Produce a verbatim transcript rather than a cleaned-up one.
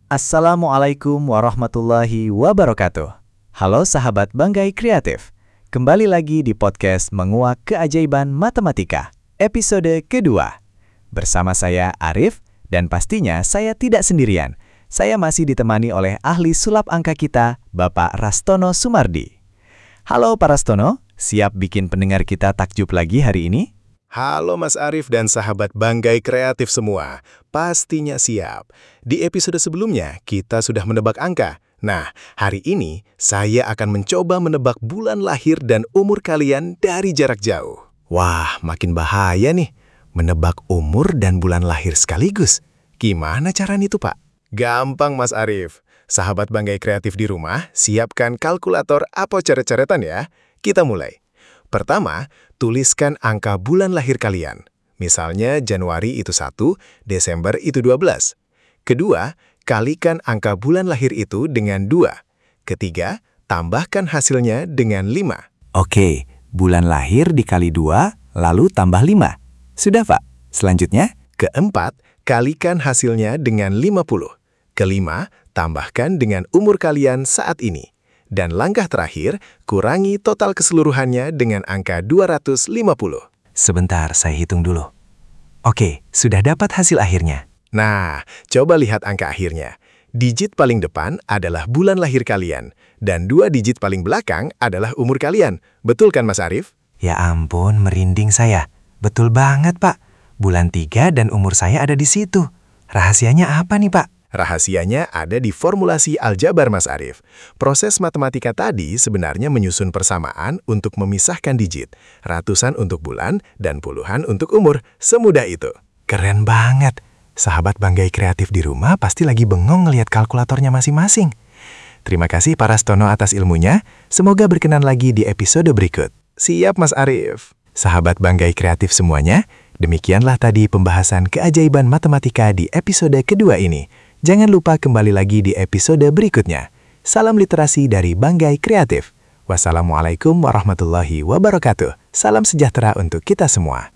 Assalamualaikum warahmatullahi wabarakatuh. Halo sahabat Banggai Kreatif. Kembali lagi di podcast Menguak Keajaiban Matematika, episode kedua. Bersama saya Arif, dan pastinya saya tidak sendirian. Saya masih ditemani oleh ahli sulap angka kita, Bapak Rastono Sumardi. Halo Pak Rastono, siap bikin pendengar kita takjub lagi hari ini? Halo Mas Arif dan sahabat Banggai Kreatif semua, pastinya siap. Di episode sebelumnya, kita sudah menebak angka. Nah, hari ini saya akan mencoba menebak bulan lahir dan umur kalian dari jarak jauh. Wah, makin bahaya nih, menebak umur dan bulan lahir sekaligus. Gimana caranya itu, Pak? Gampang, Mas Arif. Sahabat Banggai Kreatif di rumah, siapkan kalkulator atau coret-coretan ya. Kita mulai. Pertama, tuliskan angka bulan lahir kalian. Misalnya Januari itu satu, Desember itu dua belas. Kedua, kalikan angka bulan lahir itu dengan dua. Ketiga, tambahkan hasilnya dengan lima. Oke, bulan lahir dikali dua, lalu tambah lima. Sudah Pak, selanjutnya? Keempat, kalikan hasilnya dengan lima puluh. Kelima, tambahkan dengan umur kalian saat ini. Dan langkah terakhir, kurangi total keseluruhannya dengan angka dua ratus lima puluh. Sebentar, saya hitung dulu. Oke, sudah dapat hasil akhirnya. Nah, coba lihat angka akhirnya. Digit paling depan adalah bulan lahir kalian, dan dua digit paling belakang adalah umur kalian. Betul kan, Mas Arif? Ya ampun, merinding saya. Betul banget, Pak. Bulan tiga dan umur saya ada di situ. Rahasianya apa nih, Pak? Rahasianya ada di formulasi aljabar, Mas Arif. Proses matematika tadi sebenarnya menyusun persamaan untuk memisahkan digit. Ratusan untuk bulan dan puluhan untuk umur. Semudah itu. Keren banget. Sahabat Banggai Kreatif di rumah pasti lagi bengong ngelihat kalkulatornya masing-masing. Terima kasih Pak Rastono atas ilmunya. Semoga berkenan lagi di episode berikut. Siap, Mas Arif. Sahabat Banggai Kreatif semuanya, demikianlah tadi pembahasan keajaiban matematika di episode kedua ini. Jangan lupa kembali lagi di episode berikutnya. Salam literasi dari Banggai Kreatif. Wassalamualaikum warahmatullahi wabarakatuh. Salam sejahtera untuk kita semua.